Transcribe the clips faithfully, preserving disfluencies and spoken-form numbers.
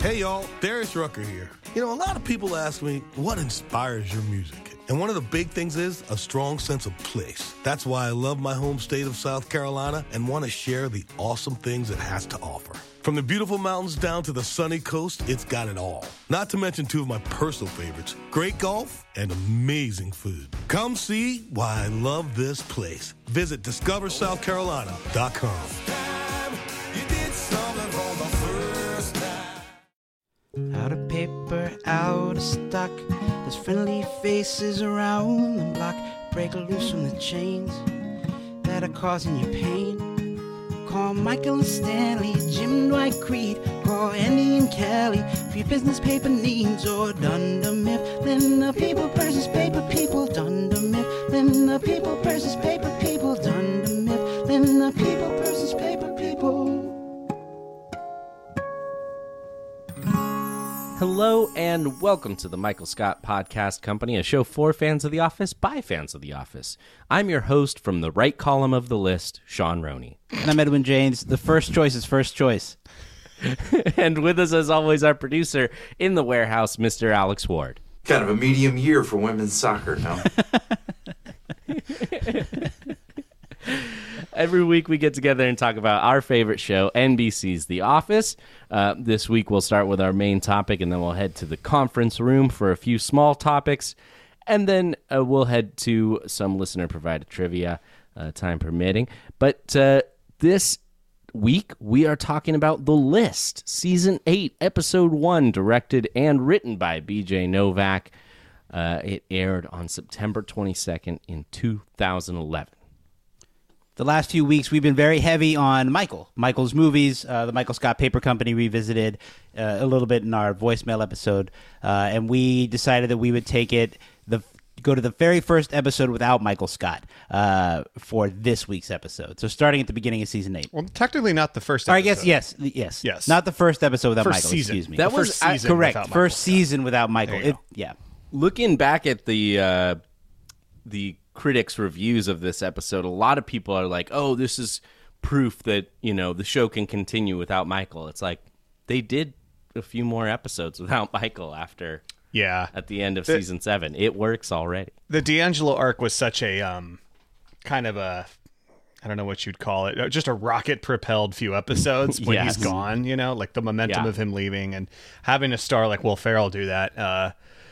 Hey y'all, Darius Rucker here. You know, a lot of people ask me, what inspires your music? And one of the big things is a strong sense of place. That's why I love my home state of South Carolina and want to share the awesome things it has to offer. From the beautiful mountains down to the sunny coast, it's got it all. Not to mention two of my personal favorites, great golf and amazing food. Come see why I love this place. Visit discover south carolina dot com. Out of paper, out of stock. There's friendly faces around the block. Break loose from the chains that are causing you pain. Call Michael and Stanley, Jim, Dwight, Creed. Call Andy and Kelly for your business paper needs. Or Dunder Mifflin, the people versus paper people. Dunder Mifflin, the people versus paper people. Dunder Mifflin, the people versus paper people. Hello and welcome to the Michael Scott Podcast Company, a show for fans of The Office by fans of The Office. I'm your host from the right column of the list, Sean Roney. And I'm Edwin James. The first choice is first choice. And with us, as always, our producer in the warehouse, Mister Alex Ward. Kind of a medium year for women's soccer, no? Every week we get together and talk about our favorite show, N B C's The Office. Uh, this week we'll start with our main topic, and then we'll head to the conference room for a few small topics. And then uh, we'll head to some listener-provided trivia, uh, time permitting. But uh, this week we are talking about The List, Season eight, Episode one, directed and written by B J Novak. Uh, it aired on September twenty-second in two thousand eleven. The last few weeks, we've been very heavy on Michael. Michael's movies, uh, the Michael Scott Paper Company revisited uh, a little bit in our voicemail episode, uh, and we decided that we would take it, the go to the very first episode without Michael Scott uh, for this week's episode. So starting at the beginning of season eight. Well, technically not the first Or I episode. guess, yes, yes. Yes. Not the first episode without First Michael, season. excuse me. That The was first season correct. without First Michael season without Michael. There you It, yeah. Looking back at the uh, the critics' reviews of this episode, a lot of people are like, "Oh, this is proof that you know the show can continue without Michael." It's like they did a few more episodes without Michael after Yeah. at the end of The- season seven. It works already. The D'Angelo arc was such a um, kind of a, I don't know what you'd call it, just a rocket-propelled few episodes when Yes. he's gone, you know, like the momentum Yeah. of him leaving and having a star like Will Ferrell do that. Uh,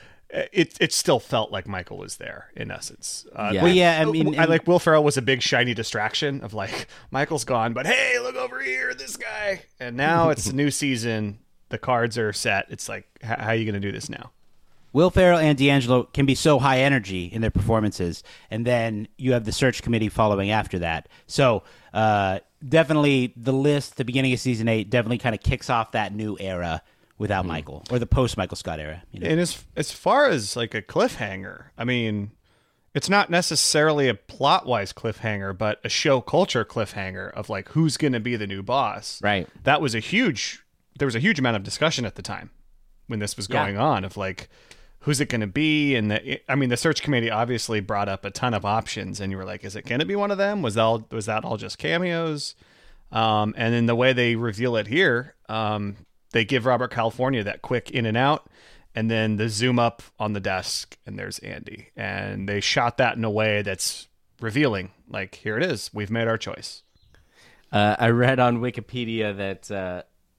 it it still felt like Michael was there in essence. Uh, Yeah. Well, yeah, I mean, I like Will Ferrell was a big shiny distraction of like Michael's gone, but hey, look over here, this guy. And now it's a new season. The cards are set. It's like, h- how are you going to do this now? Will Ferrell and D'Angelo can be so high energy in their performances, and then you have the search committee following after that. So uh, definitely the list, the beginning of season eight, definitely kind of kicks off that new era without Michael, or the post-Michael Scott era. You know? And as as far as like a cliffhanger, I mean, it's not necessarily a plot-wise cliffhanger, but a show culture cliffhanger of like who's going to be the new boss. Right. That was a huge. There was a huge amount of discussion at the time when this was Yeah. going on of like, who's it going to be? And the, I mean, the search committee obviously brought up a ton of options, and you were like, is it going to be one of them? Was that all, was that all just cameos? Um, and then the way they reveal it here, um, they give Robert California that quick in and out, and then the zoom up on the desk, and there's Andy. And they shot that in a way that's revealing. Like, here it is. We've made our choice. Uh, I read on Wikipedia that uh,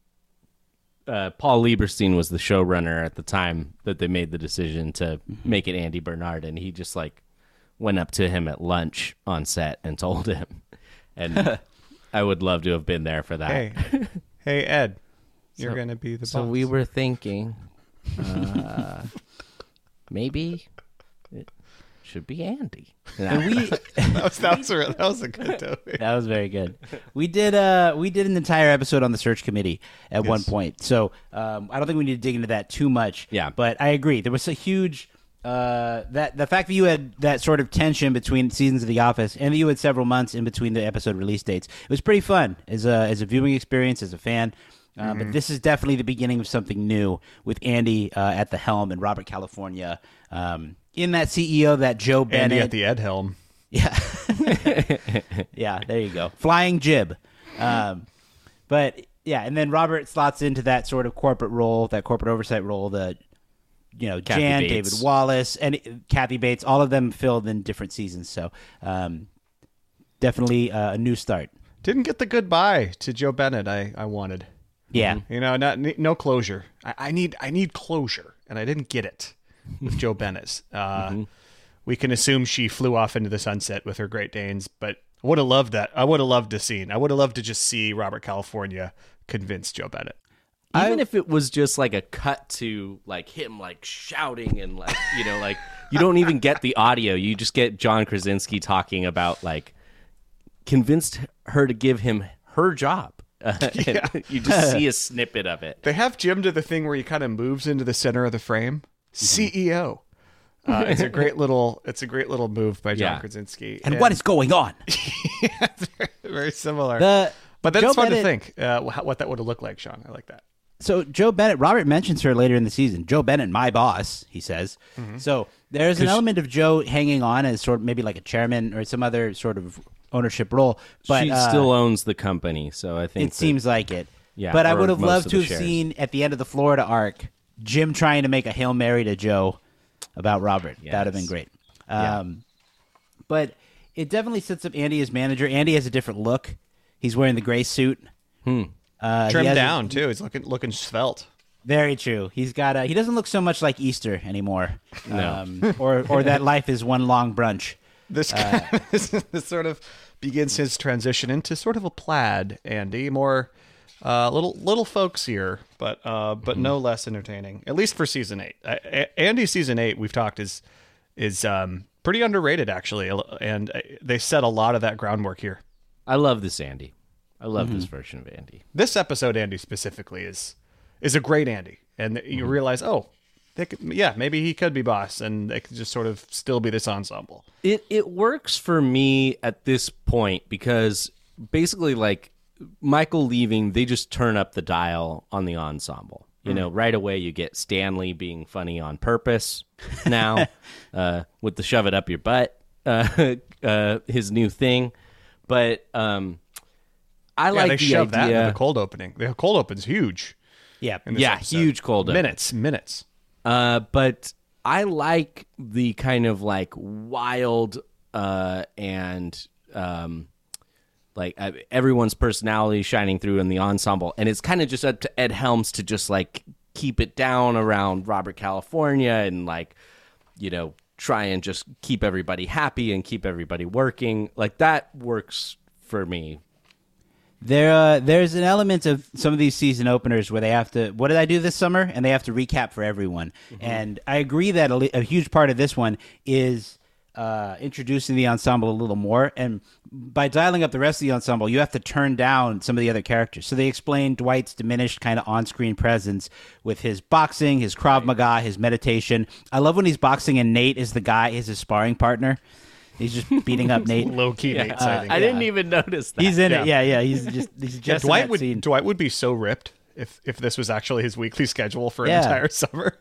uh, Paul Lieberstein was the showrunner at the time that they made the decision to make it Andy Bernard, and he just like went up to him at lunch on set and told him. And I would love to have been there for that. Hey, hey, Ed, you're So- going to be the So boss. we were thinking, uh, maybe it should be Andy. And we that, was, that, was a, that was a good topic. that was very good. We did uh we did an entire episode on the search committee at one point. So um, I don't think we need to dig into that too much. Yeah. But I agree. There was a huge uh that the fact that you had that sort of tension between seasons of The Office, and that you had several months in between the episode release dates. It was pretty fun as a as a viewing experience, as a fan. Uh, Mm-hmm. But this is definitely the beginning of something new with Andy uh, at the helm and Robert California um, in that C E O, that Joe Bennett. Andy at the Ed helm. Yeah. Yeah, there you go. Flying jib. Um, but yeah, and then Robert slots into that sort of corporate role, that corporate oversight role that, you know, Kathy Jan, Bates. David Wallace, and Kathy Bates, all of them filled in different seasons. So um, definitely uh, a new start. Didn't get the goodbye to Joe Bennett I, I wanted. Yeah. You know, not no closure. I, I need I need closure, and I didn't get it with Joe Bennett. Uh, Mm-hmm. We can assume she flew off into the sunset with her Great Danes, but I would have loved that. I would have loved to see. I would have loved to just see Robert California convince Joe Bennett. Even if it was just like a cut to like him like shouting and like, you know, like you don't even get the audio. You just get John Krasinski talking about like convinced her to give him her job. Uh, Yeah. You just see a snippet of it. They have Jim do the thing where he kind of moves into the center of the frame. C E O. Uh, it's a great little. It's a great little move by John Yeah. Krasinski. And what is going on? very similar? The but that's Joe fun to Bennett- think uh, wh- what that would have looked like, Sean. I like that. So Joe Bennett, Robert mentions her later in the season. Joe Bennett, my boss, he says. Mm-hmm. So there's an element of Joe hanging on as sort of maybe like a chairman or some other sort of ownership role. But she uh, still owns the company, so I think it that- seems like it. Yeah, but I or would have most loved of to the have shares. seen at the end of the Florida arc Jim trying to make a Hail Mary to Joe about Robert. That would have been Yes. great. Yeah. Um, but it definitely sets up Andy as manager. Andy has a different look. He's wearing the gray suit. Hmm. Uh, he Trimmed has a- down too. He's looking looking svelte. Very true. He's got a, he doesn't look so much like Easter anymore. No. Um, or or that life is one long brunch. This Uh, this, this sort of begins his transition into sort of a plaid, Andy, more uh, little little folksier, but uh, but no less entertaining. At least for season eight. Uh, A- Andy season eight, we've talked is is um, pretty underrated actually, and uh, they set a lot of that groundwork here. I love this Andy. I love Mm-hmm. this version of Andy. This episode, Andy specifically, is is a great Andy, and you realize, oh, they could, yeah, maybe he could be boss, and they could just sort of still be this ensemble. It it works for me at this point because basically like Michael leaving, they just turn up the dial on the ensemble. You know, right away you get Stanley being funny on purpose now uh, with the shove it up your butt, uh, uh, his new thing. But um, I Yeah, like they the shove that idea. into the cold opening. The cold open's huge. Yeah. in this Yeah, episode. huge cold open. minutes, minutes. Uh, but I like the kind of like wild uh, and um, like uh, everyone's personality shining through in the ensemble, and it's kind of just up to Ed Helms to just like keep it down around Robert California and like you know try and just keep everybody happy and keep everybody working. Like that works for me. There, uh, there's an element of some of these season openers where they have to. What did I do this summer? And they have to recap for everyone. And I agree that a, li- a huge part of this one is uh, introducing the ensemble a little more. And by dialing up the rest of the ensemble, you have to turn down some of the other characters. So they explain Dwight's diminished kind of on-screen presence with his boxing, his Krav Maga, his meditation. I love when he's boxing and Nate is the guy, is his sparring partner. He's just beating up Nate. Low key Nate Uh, sighting. I didn't yeah. even notice that. He's in Yeah. it. Yeah, yeah. He's just he's just Yeah, in Dwight that would scene. Dwight would be so ripped if if this was actually his weekly schedule for an Yeah. entire summer.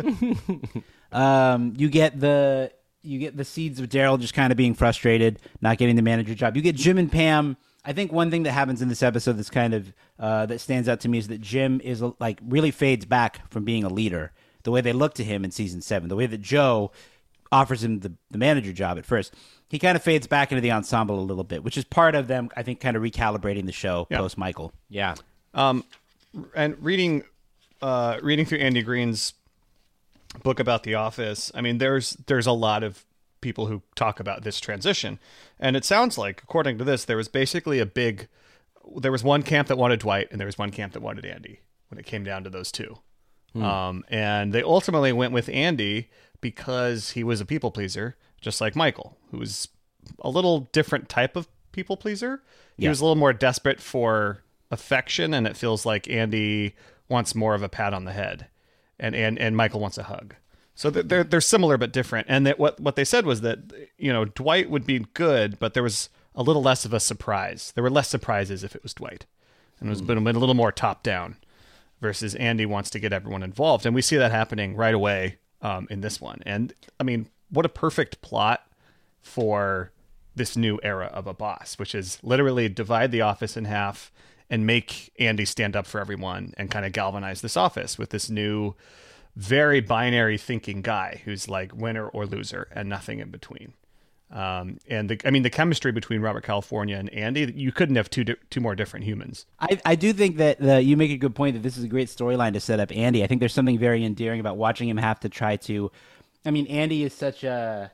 Um, you get the you get the seeds of Daryl just kind of being frustrated, not getting the manager job. You get Jim and Pam. I think one thing that happens in this episode that's kind of uh, that stands out to me is that Jim is like really fades back from being a leader. The way they look to him in season seven, the way that Joe offers him the, the manager job at first, he kind of fades back into the ensemble a little bit, which is part of them, I think, kind of recalibrating the show Yeah. post Michael. Yeah. And reading uh, reading through Andy Green's book about The Office, I mean, there's there's a lot of people who talk about this transition, and it sounds like, according to this, there was basically a big, there was one camp that wanted Dwight, and there was one camp that wanted Andy when it came down to those two, um, and they ultimately went with Andy because he was a people pleaser, just like Michael, who was a little different type of people pleaser. He Yeah. was a little more desperate for affection, and it feels like Andy wants more of a pat on the head, and and, and Michael wants a hug. So they're, they're they're similar but different. And that what what they said was that, you know, Dwight would be good, but there was a little less of a surprise. There were less surprises if it was Dwight, and it was been, been a little more top down. Versus Andy wants to get everyone involved, and we see that happening right away um, in this one. And I mean, what a perfect plot for this new era of a boss, which is literally divide the office in half and make Andy stand up for everyone and kind of galvanize this office with this new, very binary thinking guy who's like winner or loser and nothing in between. Um, and the, I mean, the chemistry between Robert California and Andy, you couldn't have two di- two more different humans. I, I do think that the, you make a good point that this is a great storyline to set up Andy. I think there's something very endearing about watching him have to try to. I mean, Andy is such a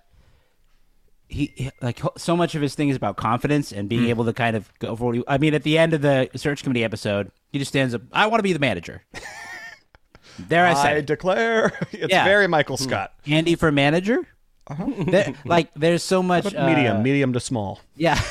he, he like so much of his thing is about confidence and being mm. able to kind of go for what he, I mean, at the end of the search committee episode, he just stands up. I want to be the manager. There I said, I declare. It's yeah. very Michael Scott. Andy for manager. Uh-huh. there, like there's so much uh, medium, medium to small. Yeah.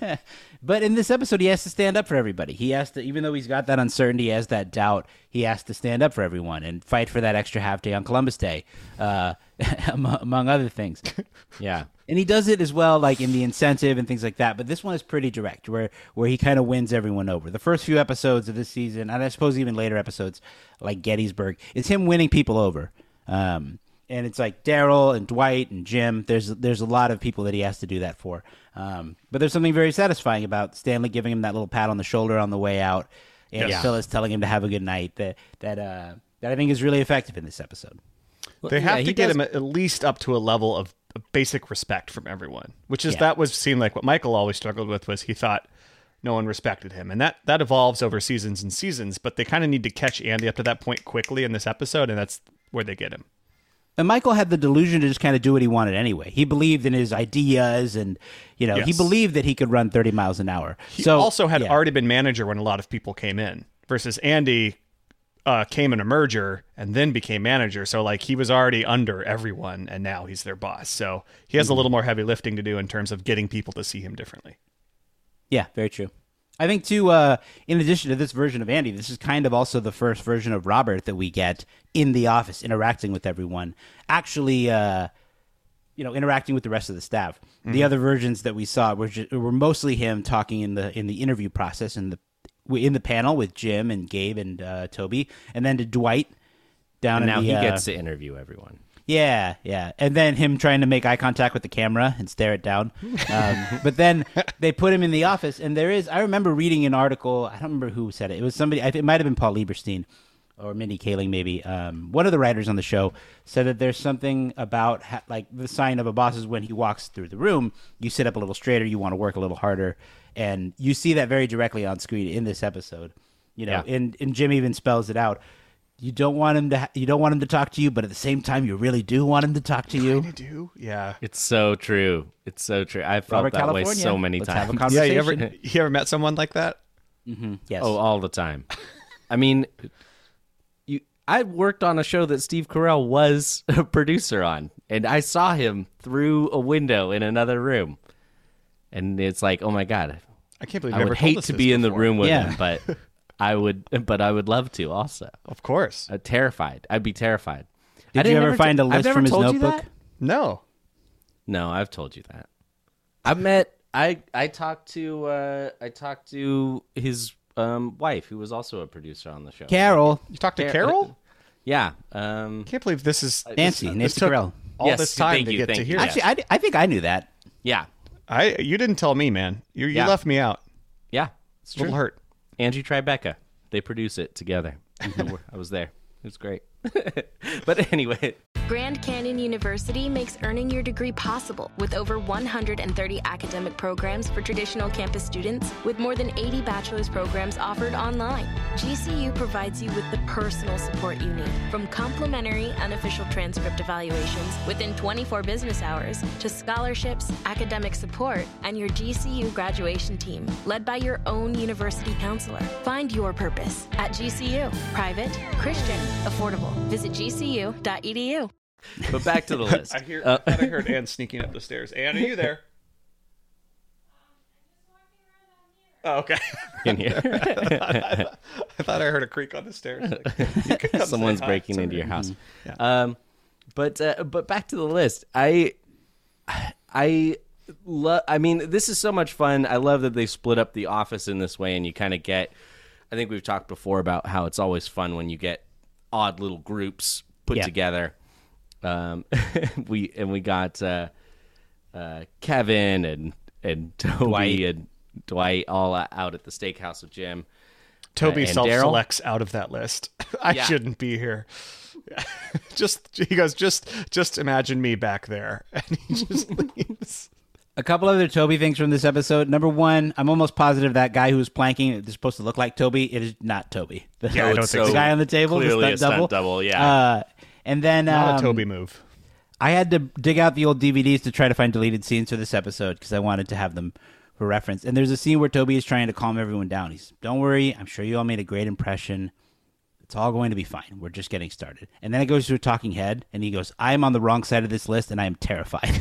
But in this episode, he has to stand up for everybody. He has to, even though he's got that uncertainty, he has that doubt, he has to stand up for everyone and fight for that extra half day on Columbus Day, uh, among other things. Yeah. And he does it as well, like in the incentive and things like that. But this one is pretty direct, where where he kind of wins everyone over. The first few episodes of this season, and I suppose even later episodes, like Gettysburg, it's him winning people over. Um, and it's like Daryl and Dwight and Jim. There's there's a lot of people that he has to do that for. Um, but there's something very satisfying about Stanley giving him that little pat on the shoulder on the way out, and yeah. Phyllis telling him to have a good night. That that uh, that I think is really effective in this episode. They have yeah, to get does... him at least up to a level of basic respect from everyone, which is Yeah. that was seemed like what Michael always struggled with was he thought no one respected him, and that that evolves over seasons and seasons. But they kind of need to catch Andy up to that point quickly in this episode, and that's where they get him. And Michael had the delusion to just kind of do what he wanted anyway. He believed in his ideas, and you know, Yes. he believed that he could run thirty miles an hour. He so also had yeah. already been manager when a lot of people came in, versus Andy uh, came in a merger and then became manager. So like he was already under everyone, and now he's their boss. So he has mm-hmm. a little more heavy lifting to do in terms of getting people to see him differently. Yeah, very true. I think, too, uh, in addition to this version of Andy, this is kind of also the first version of Robert that we get in the office, interacting with everyone, actually, uh, you know, interacting with the rest of the staff. Mm-hmm. The other versions that we saw were just, were mostly him talking in the in the interview process and the in the panel with Jim and Gabe and uh, Toby, and then to Dwight down and in now the, he uh, gets to interview everyone. Yeah, yeah. And then him trying to make eye contact with the camera and stare it down. Um, but then they put him in the office, and there is, I remember reading an article, I don't remember who said it. It was somebody, I think it might have been Paul Lieberstein or Mindy Kaling maybe. Um, one of the writers on the show said that there's something about, ha- like, the sign of a boss is when he walks through the room, you sit up a little straighter, you want to work a little harder. And you see that very directly on screen in this episode. You know, Yeah. and, and Jim even spells it out. You don't want him to. Ha- you don't want him to talk to you, but at the same time, you really do want him to talk to you. I do, yeah. It's so true. It's so true. I felt Robert that way California. so many Let's have a times. Yeah, conversation. you ever you ever met someone like that? Mm-hmm. Yes. Oh, all the time. I mean, you. I worked on a show that Steve Carell was a producer on, and I saw him through a window in another room, and it's like, oh my god, I can't believe I you would ever told hate us to this be in the before. room with Yeah. him, but I would, but I would love to also. Of course. Uh, terrified. I'd be terrified. Did I didn't you ever never find t- a I've list never from his told you notebook? that? No. No, I've told you that. I met. I I talked to. Uh, I talked to his um, wife, who was also a producer on the show. Carol, You talked to Car- Carol? Yeah. Um, I can't believe this is Nancy, this, Nancy this took Carell. all Yes, this time thank to you, get thank to you. hear. Actually, I, I think I knew that. yeah. I you didn't tell me, man. You you Yeah. left me out. Yeah. It's A little true. hurt. Angie Tribeca. They produce it together. I was there. It was great. But anyway. Grand Canyon University makes earning your degree possible with over one hundred thirty academic programs for traditional campus students, with more than eighty bachelor's programs offered online. G C U provides you with the personal support you need, from complimentary unofficial transcript evaluations within twenty-four business hours to scholarships, academic support, and your G C U graduation team, led by your own university counselor. Find your purpose at G C U. Private, Christian, affordable. Visit g c u dot e d u. But back to the list. I hear Uh, I thought I heard Anne sneaking up the stairs. Anne, are you there? Oh, okay. in here. I thought I heard a creak on the stairs. Like, you can come say Someone's hi. breaking It's into your okay. house. Yeah. Um, but uh, but back to the list. I I love. I mean, this is so much fun. I love that they split up the office in this way, and you kind of get. I think we've talked before about how it's always fun when you get odd little groups put Yeah. together. Um, we and we got uh, uh, Kevin and and Toby Dwight. and Dwight all out at the steakhouse with Jim. Toby and self-selects out of that list. I Yeah. shouldn't be here. just he goes, just just imagine me back there, and he just leaves. A couple other Toby things from this episode. Number one, I'm almost positive that guy who's planking is supposed to look like Toby. It is not Toby. The, Yeah, I don't it's think the so. guy on the table, the Clearly stunt a stunt double. double, yeah. Uh, and then Not um, a Toby move. I had to dig out the old D V Ds to try to find deleted scenes for this episode because I wanted to have them for reference. And there's a scene where Toby is trying to calm everyone down. He's, don't worry, I'm sure you all made a great impression. It's all going to be fine. We're just getting started. And then it goes to a talking head, and he goes, I am on the wrong side of this list, and I am terrified.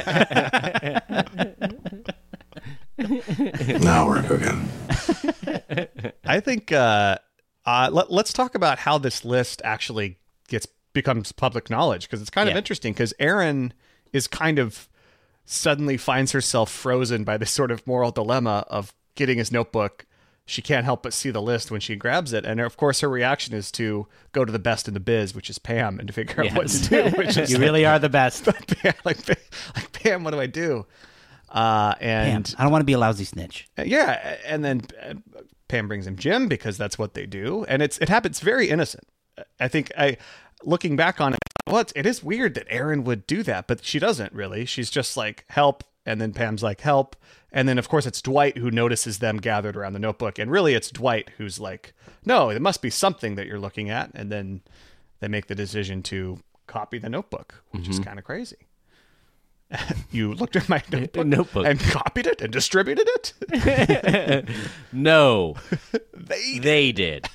Now we're cooking. I think uh, uh, let, let's talk about how this list actually gets becomes public knowledge, because it's kind of Yeah. interesting, because Erin is kind of suddenly finds herself frozen by this sort of moral dilemma of getting his notebook. She can't help but see the list when she grabs it. And of course, her reaction is to go to the best in the biz, which is Pam, and to figure out what to do. Which is You really are the best. Pam, like, Pam- like, Pam, what do I do? Uh, Pam, and I don't want to be a lousy snitch. yeah, and then uh, Pam brings him Jim because that's what they do, and it's it happens very innocent. I think I, looking back on it, well, it's, it is weird that Erin would do that, but she doesn't really. She's just like help, and then Pam's like help, and then of course it's Dwight who notices them gathered around the notebook, and really it's Dwight who's like, no, it must be something that you're looking at, and then they make the decision to copy the notebook, which is kind of crazy. You looked at my notebook, Notebook. and copied it and distributed it. No, They they did.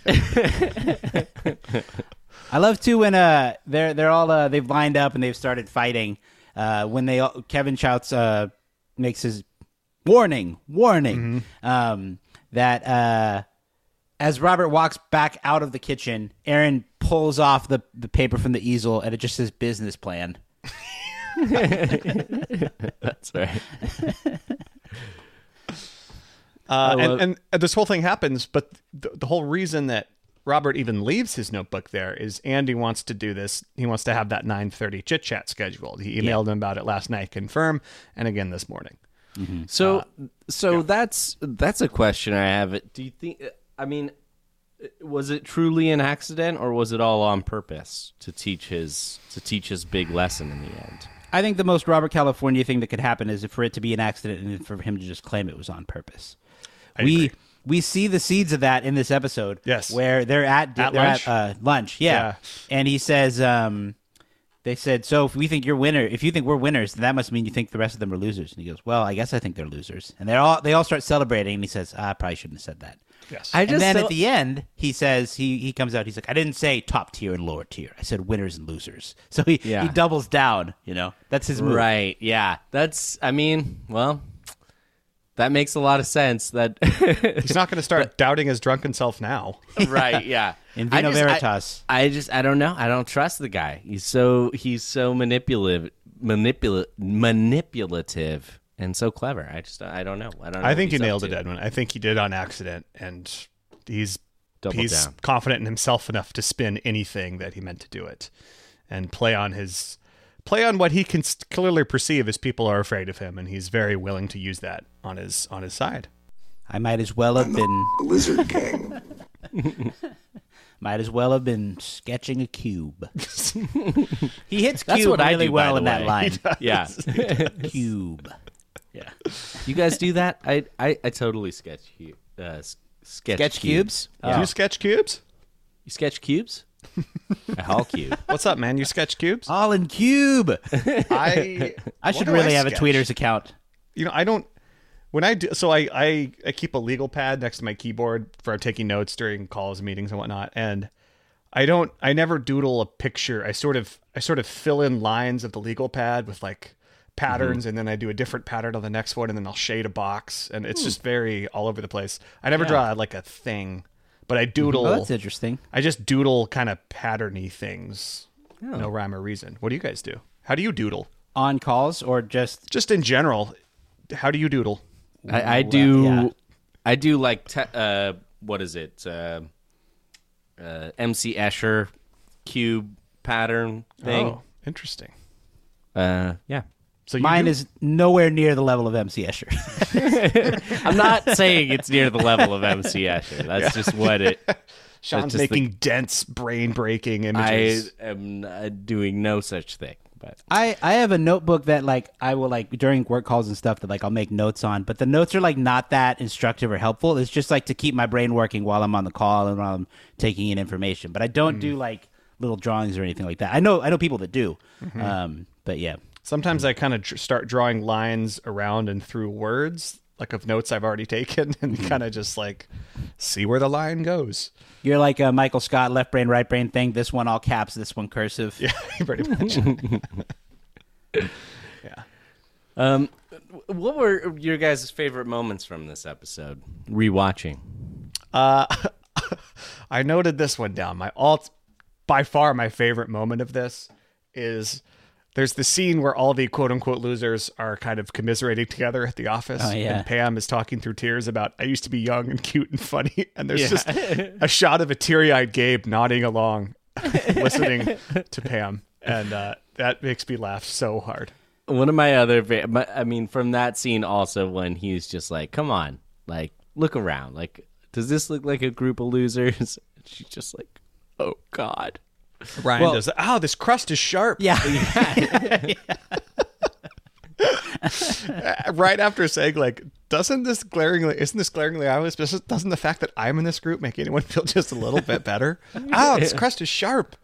I love too when uh they're they're all uh, they've lined up and they've started fighting. Uh, when they all, Kevin shouts uh makes his warning warning um that uh as Robert walks back out of the kitchen, Erin pulls off the the paper from the easel and it just says business plan. That's right. Uh, love- and, and this whole thing happens, but the, the whole reason that Robert even leaves his notebook there is Andy wants to do this. He wants to have that nine thirty chit chat scheduled. He emailed him about it last night, confirm, and again this morning. So, so that's that's a question I have. Do you think? I mean, was it truly an accident, or was it all on purpose to teach his to teach his big lesson in the end? I think the most Robert California thing that could happen is for it to be an accident and for him to just claim it was on purpose. I we agree. we see the seeds of that in this episode. Yes. where they're at, At they're lunch? At, uh, lunch. Yeah. Yeah. And he says, um, they said, so if we think you're winner, if you think we're winners, then that must mean you think the rest of them are losers. And he goes, well, I guess I think they're losers. And they all they all start celebrating. And he says, ah, I probably shouldn't have said that. Yes. I And just then don't- at the end, he says he he comes out. He's like, I didn't say top tier and lower tier. I said winners and losers. So he Yeah. he doubles down. You know, that's his move. Right. Yeah. That's. I mean, well, that makes a lot of sense. That. He's not going to start doubting his drunken self now. Right. Yeah. In I vino just- I- veritas. I just. I don't know. I don't trust the guy. He's so. He's so manipulative. Manipula- manipulative. And so clever. I just, I don't know. I don't know. I what think you he's up nailed to. it, Edwin. I think he did on accident, and he's Double he's down. confident in himself enough to spin anything that he meant to do it, and play on his play on what he can s- clearly perceive as people are afraid of him, and he's very willing to use that on his on his side. I might as well have been Lizard King. might as well have been sketching a cube. He hits That's cube what I really do, well by in the that way. line. Yeah. Cube. Yeah. You guys do that? I, I, I totally sketch cu- uh, s- sketch, Sketch cubes? Do Yeah. you sketch cubes? You sketch cubes? A Hall cube. What's up, man? You sketch cubes? All in cube. I I should what do really have sketch? a Tweeters account. You know, I don't. When I do, so I, I I keep a legal pad next to my keyboard for taking notes during calls, meetings, and whatnot. And I don't. I never doodle a picture. I sort of I sort of fill in lines of the legal pad with like patterns, and then I do a different pattern on the next one, and then I'll shade a box, and it's just very all over the place. I never draw like a thing, but I doodle. Oh, that's interesting. I just doodle kind of patterny things. No rhyme or reason. What do you guys do? How do you doodle? On calls or just Just in general, how do you doodle? I, I do. yeah. I do like te- uh, what is it? Uh, uh, M C Escher cube pattern thing. Oh, interesting. Uh, yeah. So you Mine do- is nowhere near the level of M C Escher. I'm not saying it's near the level of M C Escher. That's just what it. Sean's just the- making dense, brain-breaking I images. am uh, doing no such thing. But I, I have a notebook that like I will like during work calls and stuff that like I'll make notes on, but the notes are like not that instructive or helpful. It's just like to keep my brain working while I'm on the call and while I'm taking in information. But I don't do like little drawings or anything like that. I know I know people that do, um, but yeah. Sometimes I kind of tr- start drawing lines around and through words, like of notes I've already taken, and kind of just like see where the line goes. You're like a Michael Scott left brain right brain thing. This one all caps, this one cursive. Yeah, pretty much. yeah. um, what were your guys' favorite moments from this episode? Rewatching. Uh, I noted this one down. My alt, by far my favorite moment of this is there's the scene where all the quote unquote losers are kind of commiserating together at the office. Oh, yeah. And Pam is talking through tears about, I used to be young and cute and funny. And there's just a shot of a teary eyed Gabe nodding along, listening to Pam. And uh, that makes me laugh so hard. One of my other, fa- my- I mean, from that scene also when he's just like, "Come on, like look around. Like, does this look like a group of losers?" She's just like, "Oh God." Ryan Well- does, oh, this crust is sharp. Yeah. Right after saying, like, doesn't this glaringly, isn't this glaringly obvious? But doesn't the fact that I'm in this group make anyone feel just a little bit better? Oh, this crust is sharp.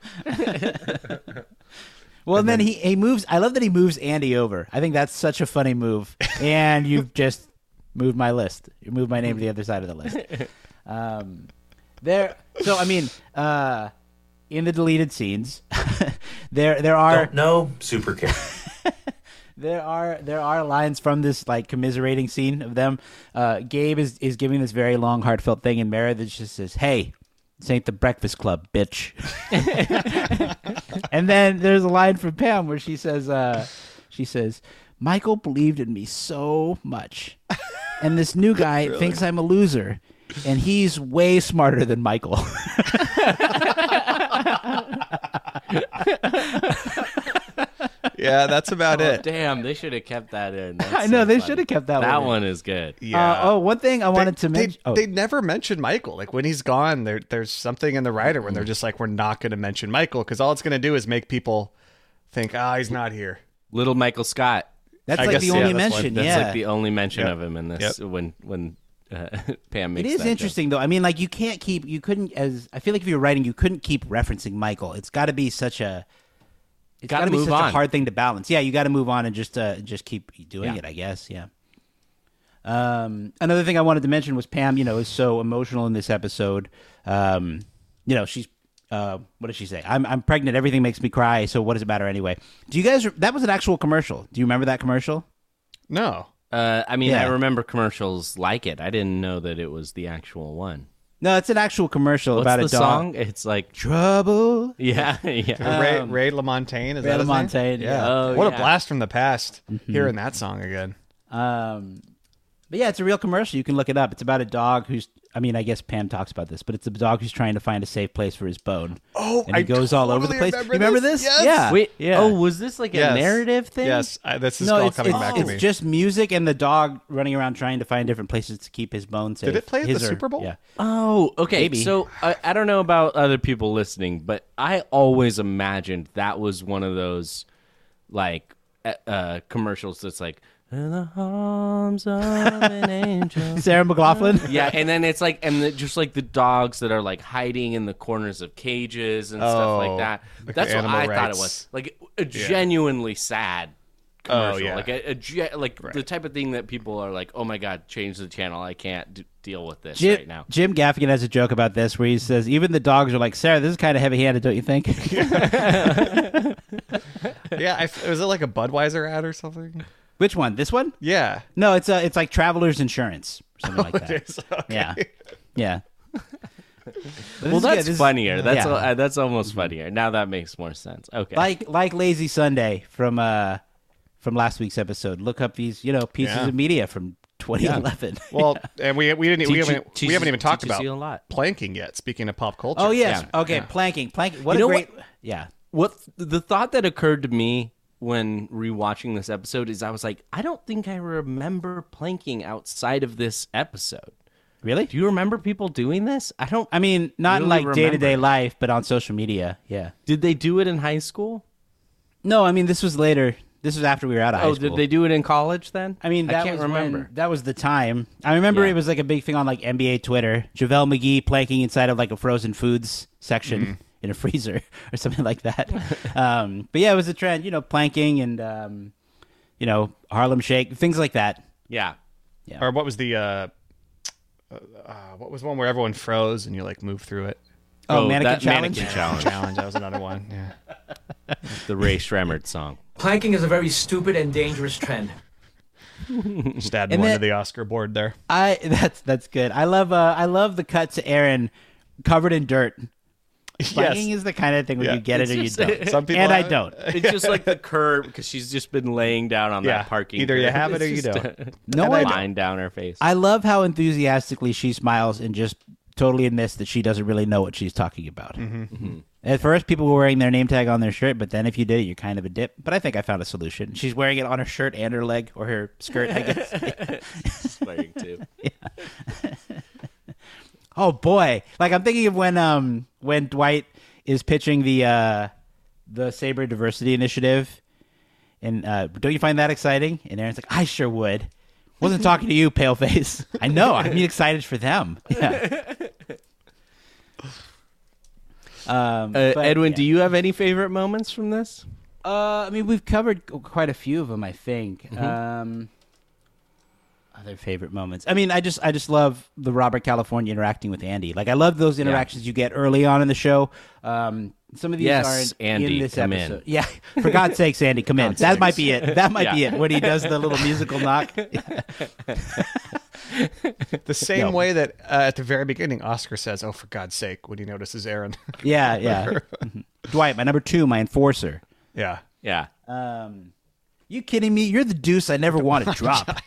Well, and then, he, he moves. I love that he moves Andy over. I think that's such a funny move. And you've just moved my list. You moved my name to the other side of the list. Um, there. So I mean, uh, in the deleted scenes, there there are Don't know, super care. there are there are lines from this like commiserating scene of them. Uh, Gabe is is giving this very long, heartfelt thing, and Meredith just says, "Hey, this ain't the Breakfast Club, bitch." And then there's a line from Pam where she says, uh, she says, "Michael believed in me so much, and this new guy really? thinks I'm a loser, and he's way smarter than Michael." Yeah, that's about Oh, it. damn, they should have kept that in. That's I know so they funny. should have kept that, That one. one is good. Yeah. Uh, oh, one thing I wanted they, to mention. They, oh. they never mention Michael. Like when he's gone, there there's something in the writer when they're just like, we're not going to mention Michael because all it's going to do is make people think, ah, he's not here. Little Michael Scott. That's I like guess, the yeah, only that's one- mention. That's yeah, like the only mention Yep. of him in this Yep. when when uh, Pam it makes is that joke. interesting though. I mean, like you can't keep, you couldn't as I feel like if you were writing, you couldn't keep referencing Michael. It's got to be such a, it's got Gotta to be move such a on. hard thing to balance. Yeah, you got to move on and just uh, just keep doing Yeah. it. I guess. Yeah. Um, another thing I wanted to mention was Pam. You know, is so emotional in this episode. Um, you know, she's. Uh, what did she say? I'm I'm pregnant. Everything makes me cry. So what does it matter anyway? Do you guys? That was an actual commercial. Do you remember that commercial? No. Uh, I mean, Yeah. I remember commercials like it. I didn't know that it was the actual one. No, it's an actual commercial What's about the a dog. song? It's like, Trouble. yeah, yeah. Ray, Um, Ray LaMontagne, is Ray that his name? LaMontagne, yeah. Oh, what yeah. a blast from the past hearing that song again. Um, but yeah, it's a real commercial. You can look it up. It's about a dog who's. I mean, I guess Pam talks about this, but it's a dog who's trying to find a safe place for his bone. Oh, and he I goes all over the totally place. remember You remember this? this? Yes. Yeah. Wait, yeah. oh, was this like a Yes. narrative thing? Yes, I, this is no, all it's, coming it's, back it's to me. just music and the dog running around trying to find different places to keep his bone safe. Did it play at His the or- Super Bowl? Yeah. Oh, okay. Maybe. So I, I don't know about other people listening, but I always imagined that was one of those like uh, uh, commercials that's like, in the arms of an angel. Sarah McLaughlin. Yeah, and then it's like, and the, just like the dogs that are like hiding in the corners of cages and stuff Oh, like that. like That's the what I animal thought it rights. was. Like a genuinely sad commercial. yeah. Like a, a ge- like the type of thing that people are like, oh my god, change the channel. I can't d- deal with this Jim, right now. Jim Gaffigan has a joke about this where he says, even the dogs are like, Sarah, this is kind of heavy-handed, don't you think? Yeah, I, was it like a Budweiser ad or something? Which one? This one? Yeah. No, it's uh, it's like Travelers Insurance or something like that. It is? Okay. Yeah, yeah. Well, that's funnier. That's yeah. uh, that's almost funnier. Now that makes more sense. Okay. like like Lazy Sunday from uh from last week's episode. Look up these you know pieces Yeah. of media from twenty eleven. Well, and we we didn't we Teach you- haven't we teaches- haven't even talked teaches about you a lot. planking yet. Speaking of pop culture. Oh yes, Yeah. okay, Yeah. planking, planking. What You a know great, yeah. what the thought that occurred to me when rewatching this episode is I was like, I don't think I remember planking outside of this episode. Really? Do you remember people doing this? I don't. I mean, not in really like day to day remember. life, but on social media. Yeah. Did they do it in high school? No, I mean this was later. This was after we were out of high Oh, school. did they do it in college then? I mean, that I can't was remember. when, that was the time. I remember Yeah. it was like a big thing on like N B A Twitter. JaVale McGee planking inside of like a frozen foods section Mm-hmm. in a freezer or something like that. um, but yeah, it was a trend, you know, planking and um, you know, Harlem Shake, things like that. Yeah. Yeah. Or what was the uh, uh, uh, what was one where everyone froze and you like move through it? Oh, Oh, mannequin that challenge. mannequin challenge. Challenge. That was another one. Yeah. The Ray Shremmerd song. Planking is a very stupid and dangerous trend. Just add And more then- to the Oscar board there. I that's that's good. I love uh, I love the cut to Aaron covered in dirt. Planking is the kind of thing where Yeah. you get it It's or you just- don't. Some people and I have it. don't. It's just like the curb because she's just been laying down on Yeah, that parking. either you curb. have it or It's you just don't. a No And I one. don't. line down her face. I love how enthusiastically she smiles and just totally admits that she doesn't really know what she's talking about. Mm-hmm. At first, people were wearing their name tag on their shirt, but then if you did it, you're kind of a dip. But I think I found a solution. She's wearing it on her shirt and her leg, or her skirt, I guess. She's wearing too. Oh boy! Like I'm thinking of when um when Dwight is pitching the uh the Sabre Diversity Initiative, and uh, don't you find that exciting? And Aaron's like, I sure would. Wasn't talking to you, paleface. I know. I'm excited for them. Yeah. Um, Uh, but, Edwin, yeah. do you have any favorite moments from this? Uh, I mean, we've covered quite a few of them, I think. Mm-hmm. Um, other favorite moments. I mean, I just, I just love the Robert California interacting with Andy. Like, I love those interactions you get early on in the show. Um, some of these Yes, aren't Andy, in this come in. episode. Yeah, for God's sakes, Andy, come in. That might be it. That might be Yeah. it. When he does the little musical knock. The same No. way that uh, at the very beginning, Oscar says, "Oh, for God's sake," when he notices Aaron. Yeah, yeah. Mhm. Dwight, my number two, my enforcer. yeah. Yeah. Um, you kidding me? You're the deuce I never want to drop.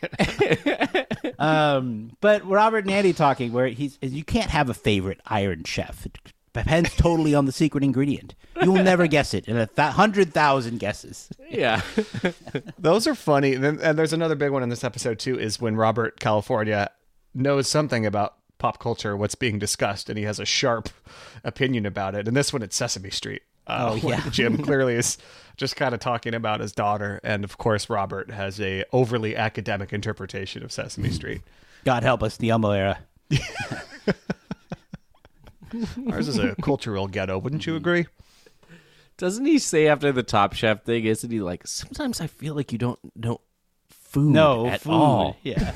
um, but Robert and Andy talking, where he's you can't have a favorite Iron Chef. It depends totally on the secret ingredient. You will never guess it in a th- hundred thousand guesses. Yeah. Those are funny. And, then, and there's another big one in this episode too, is when Robert California knows something about pop culture, what's being discussed, and he has a sharp opinion about it. And this one, it's Sesame Street. Uh, Oh, when yeah. Jim clearly is just kind of talking about his daughter, and of course Robert has a overly academic interpretation of Sesame Street. God help us, the Elmo era. Ours is a cultural ghetto, wouldn't you agree? Doesn't he say after the Top Chef thing, isn't he like, sometimes I feel like you don't know food No, at food. all. Yeah,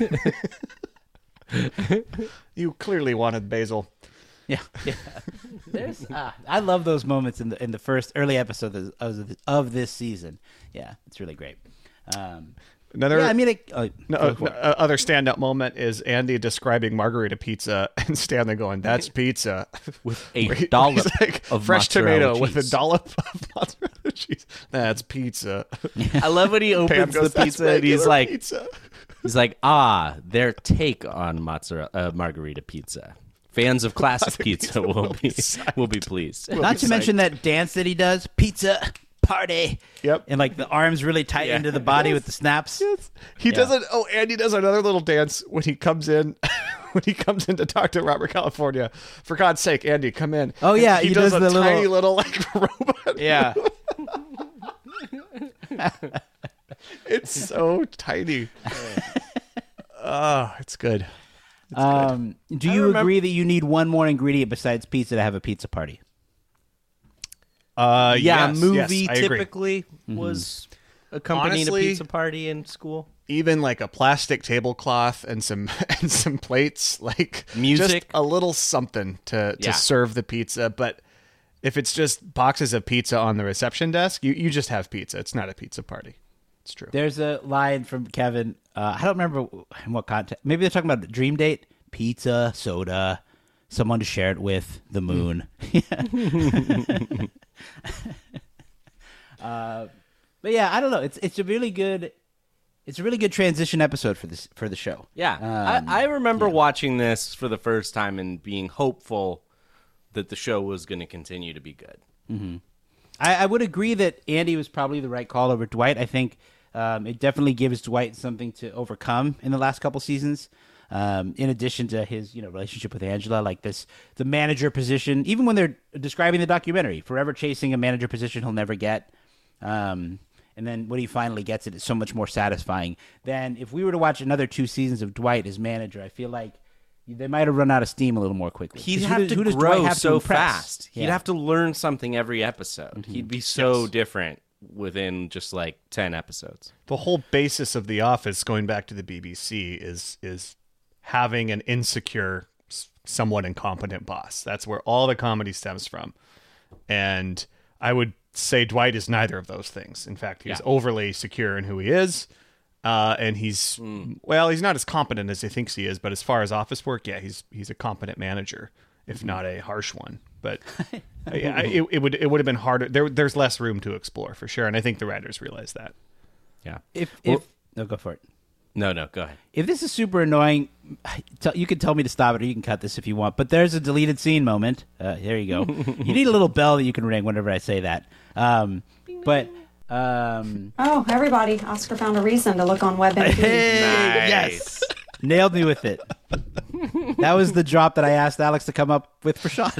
You clearly wanted basil. yeah, yeah. There's, ah, I love those moments in the in the first early episode of, of, of this season. Yeah, it's really great. Um, Another yeah, I mean, it, oh, No, go uh, for no, it. uh, other standout moment is Andy describing margarita pizza and Stanley going, "That's pizza," With a Where he- dollop he's like, of fresh mozzarella tomato with a cheese. dollop of mozzarella cheese. That's pizza. I love when he Pam opens goes, the "That's pizza and he's regular like, pizza." he's like, ah, their take on mozzarella uh, margarita pizza. Fans of classic pizza will be will be pleased. Not to mention that dance that he does, pizza party. Yep. And like the arms really tight Yeah. into the body with the snaps. He does it. Oh, Andy does another little dance when he comes in. When he comes in to talk to Robert California, for God's sake, Andy, come in. Oh, And yeah, he, he does, does a the tiny little- little like robot. Yeah. It's so tiny. Oh, it's good. Um, do you remember- agree that you need one more ingredient besides pizza to have a pizza party? Uh, Yeah, yes, movie yes, I agree. typically was accompanying Honestly- a pizza party in school. Even like a plastic tablecloth and some and some plates, like Music. just a little something to to Yeah. serve the pizza. But if it's just boxes of pizza on the reception desk, you, you just have pizza. It's not a pizza party. It's true. There's a line from Kevin. Uh, I don't remember in what context. Maybe they're talking about the dream date, pizza, soda, someone to share it with, the moon. uh, but yeah, I don't know. It's it's a really good. It's a really good transition episode for this for the show. Yeah, Um, I, I remember watching this for the first time and being hopeful that the show was going to continue to be good. I, I would agree that Andy was probably the right call over Dwight. I think um, it definitely gives Dwight something to overcome in the last couple seasons. Um, in addition to his, you know, relationship with Angela, like this, the manager position, even when they're describing the documentary, forever chasing a manager position he'll never get. Um, and then when he finally gets it, it's so much more satisfying than if we were to watch another two seasons of Dwight as manager. I feel like they might have run out of steam a little more quickly. He'd 'Cause have who does- to who does grow Dwight have to so impress? fast. He'd Yeah. have to learn something every episode. He'd be so different within just like ten episodes. The whole basis of The Office, going back to the B B C, is is having an insecure, s- somewhat incompetent boss. That's where all the comedy stems from. And I would say Dwight is neither of those things. In fact, he's Yeah. overly secure in who he is. Uh, and he's, well, he's not as competent as he thinks he is, but as far as office work, yeah, he's he's a competent manager, if not a harsh one. But I, I, it, it would it would have been harder. There, there's less room to explore, for sure. And I think the writers realize that. Yeah. If if no, go for it. No, no, go ahead. If this is super annoying, tell, you can tell me to stop it, or you can cut this if you want. But there's a deleted scene moment. Uh, there you go. You need a little bell that you can ring whenever I say that. Um, but um, Oh, everybody. Oscar found a reason to look on WebMD. yes, nailed me with it. That was the drop that I asked Alex to come up with for Sean.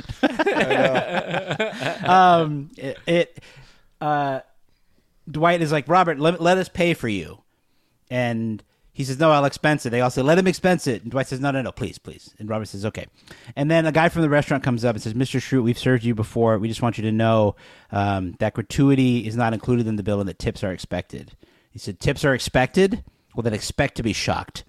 um, it, it uh, Dwight is like, Robert, let, let us pay for you. And he says, no, I'll expense it. They all say, let him expense it. And Dwight says, no, no, no, please, please. And Robert says, okay. And then a guy from the restaurant comes up and says, Mister Schrute, we've served you before. We just want you to know um, that gratuity is not included in the bill and that tips are expected. He said, tips are expected? Well, then expect to be shocked.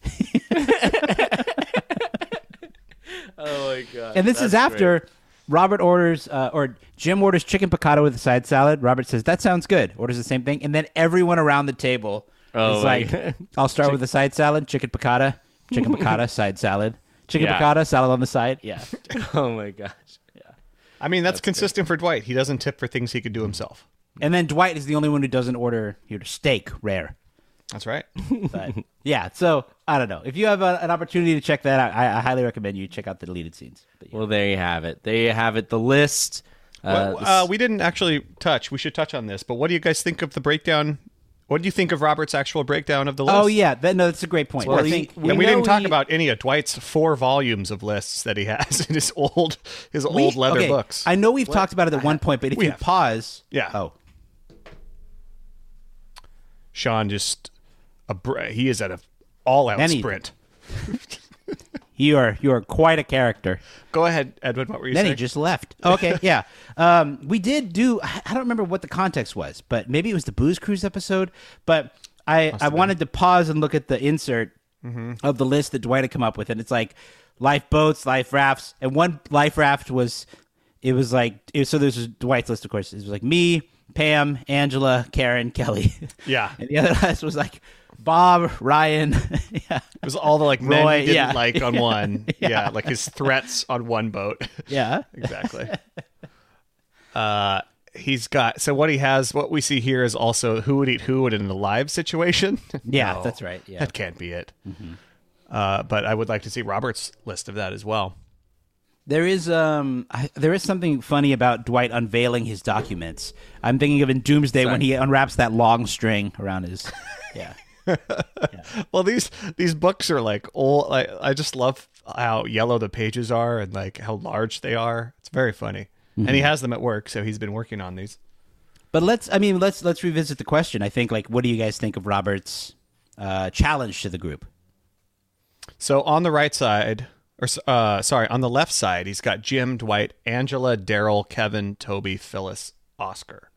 Oh, my God. And this is after Robert orders, uh, or Jim orders chicken piccata with a side salad. Robert says, that sounds good. Orders the same thing. And then everyone around the table Oh, is my like, God. I'll start with the side salad, chicken piccata, chicken piccata, side salad, chicken Yeah. piccata, salad on the side. Yeah. Oh, my gosh. I mean, that's, consistent for Dwight. He doesn't tip for things he could do himself. And then Dwight is the only one who doesn't order your steak rare. That's right. But yeah, so I don't know. If you have a, an opportunity to check that out, I, I highly recommend you check out the deleted scenes. But, yeah. Well, there you have it. There you have it. The list. Uh, well, uh, we didn't actually touch. We should touch on this. But what do you guys think of the breakdown? What do you think of Robert's actual breakdown of the list? Oh yeah, that, no, that's a great point. Well, I he- think we and we know didn't talk he- about any of Dwight's four volumes of lists that he has in his old his we- old leather okay, books. I know we've talked about it at one point, but if We you have. pause, Yeah. oh, Sean just a br- he is at a all out Anything. sprint. you are you are quite a character. Go ahead, Edwin. What were you Then saying? he just left. Okay, yeah. Um, we did do. I I don't remember what the context was, but maybe it was the Booze Cruise episode. But I, I wanted to pause and look at the insert of the list that Dwight had come up with, and it's like lifeboats, life rafts, and one life raft was it was like it was, so. This was Dwight's list, of course. It was like me, Pam, Angela, Karen, Kelly. Yeah. and the other list was like Bob, Ryan. yeah, It was all the like men Roy, he didn't yeah. like on one. yeah. Yeah. like his threats on one boat. yeah. Exactly. uh, he's got so what he has. What we see here is also who would eat who in an alive situation. Yeah, No, that's right. Yeah. that can't be it. Uh, but I would like to see Robert's list of that as well. There is um I, there is something funny about Dwight unveiling his documents. I'm thinking of in Doomsday when he unwraps that long string around his yeah. Well, these these books are like old. I I just love how yellow the pages are and like how large they are. It's very funny. And he has them at work, so he's been working on these. But let's I mean let's let's revisit the question. I think like what do you guys think of Robert's uh, challenge to the group? So on the right side, or uh, sorry, on the left side, he's got Jim, Dwight, Angela, Daryl, Kevin, Toby, Phyllis, Oscar.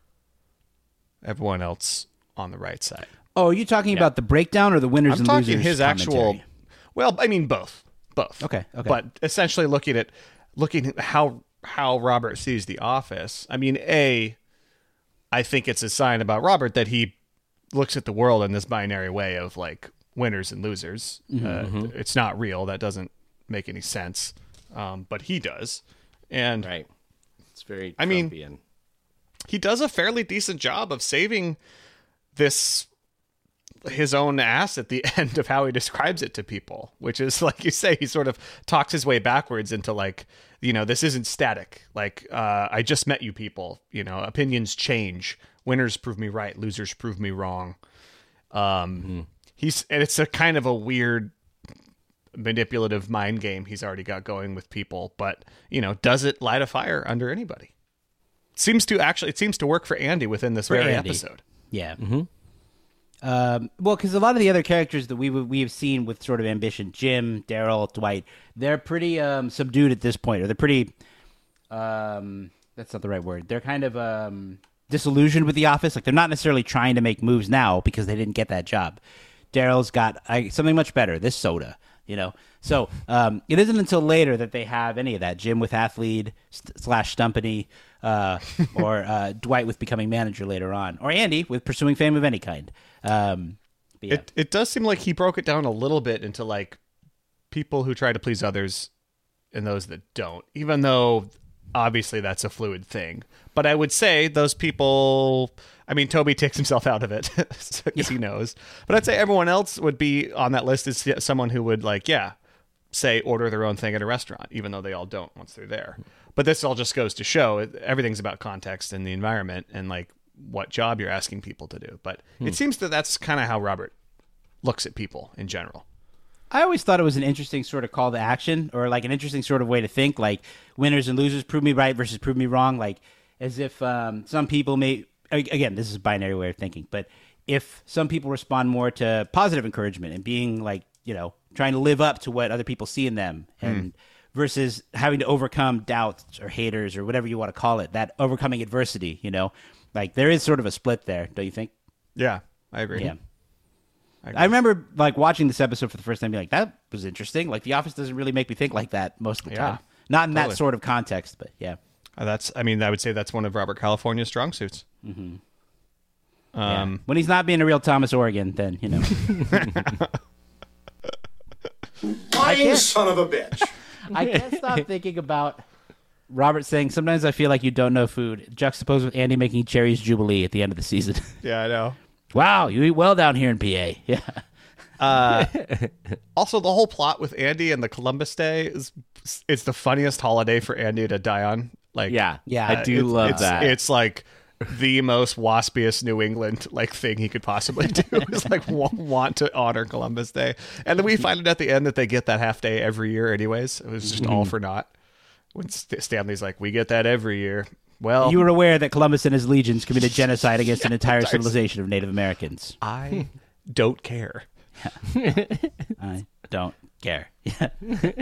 Everyone else on the right side. Oh, are you talking about the breakdown or the winners I'm and talking losers? his actual. commentary? Well, I mean both, both. Okay, okay. But essentially, looking at looking at how how Robert sees The Office. I mean, a, I think it's a sign about Robert that he looks at the world in this binary way of like winners and losers. Mm-hmm, Uh, it's not real. That doesn't make any sense. Um, but he does, and Right. It's very I mean- Trumpian. he does a fairly decent job of saving this his own ass at the end of how he describes it to people, which is, like you say, he sort of talks his way backwards into, like, you know, this isn't static. Like, uh, I just met you people, you know, opinions change. Winners prove me right. Losers prove me wrong. Um, mm-hmm. He's, and it's a kind of a weird manipulative mind game he's already got going with people, but, you know, does it light a fire under anybody? It seems to actually, it seems to work for Andy within this for very Andy. episode. Yeah. Mm-hmm. Um, well, because a lot of the other characters that we we have seen with sort of ambition, Jim, Daryl, Dwight, they're pretty um, subdued at this point, or they're pretty. Um, that's not the right word. They're kind of um, disillusioned with the office. Like, they're not necessarily trying to make moves now because they didn't get that job. Daryl's got I, something much better. This soda, you know. So um, it isn't until later that they have any of that. Jim with athlete st- slash Stumpany, uh, or uh, Dwight with becoming manager later on, or Andy with pursuing fame of any kind. Um, yeah. It it does seem like he broke it down a little bit into, like, people who try to please others and those that don't, even though obviously that's a fluid thing. But I would say those people, I mean, Toby takes himself out of it because yeah. he knows. But I'd say everyone else would be on that list as someone who would, like, yeah, say order their own thing at a restaurant, even though they all don't once they're there. But this all just goes to show everything's about context and the environment and, like, what job you're asking people to do. But hmm. it seems that that's kind of how Robert looks at people in general. I always thought it was an interesting sort of call to action, or like an interesting sort of way to think, like winners and losers, prove me right versus prove me wrong. Like, as if um, some people may, again, this is a binary way of thinking, but if some people respond more to positive encouragement and being, like, you know, trying to live up to what other people see in them, and hmm. versus having to overcome doubts or haters or whatever you want to call it, that overcoming adversity, you know, like, there is sort of a split there, don't you think? Yeah, I agree. Yeah. I, agree. I remember, like, watching this episode for the first time, being like, that was interesting. Like, The Office doesn't really make me think like that most of the yeah, time. Not in totally. that sort of context, but yeah. Uh, that's, I mean, I would say that's one of Robert California's strong suits. Mm-hmm. Um, yeah. When he's not being a real Thomas Oregon, then, you know. Lying son of a bitch. I can't stop thinking about Robert saying, sometimes I feel like you don't know food, juxtaposed with Andy making Cherry's Jubilee at the end of the season. Yeah, I know. Wow, you eat well down here in P A. Yeah. Uh, also, the whole plot with Andy and the Columbus Day is it's the funniest holiday for Andy to die on. Like, yeah, yeah, I do it's, love it's, that. It's like the most waspiest New England like thing he could possibly do is like want, want to honor Columbus Day, and then we find it at the end that they get that half day every year. Anyways, it was just mm-hmm. all for naught. When St- Stanley's like, we get that every year. Well, you were aware that Columbus and his legions committed genocide against an entire civilization of Native Americans. I don't care. I don't care. Yeah.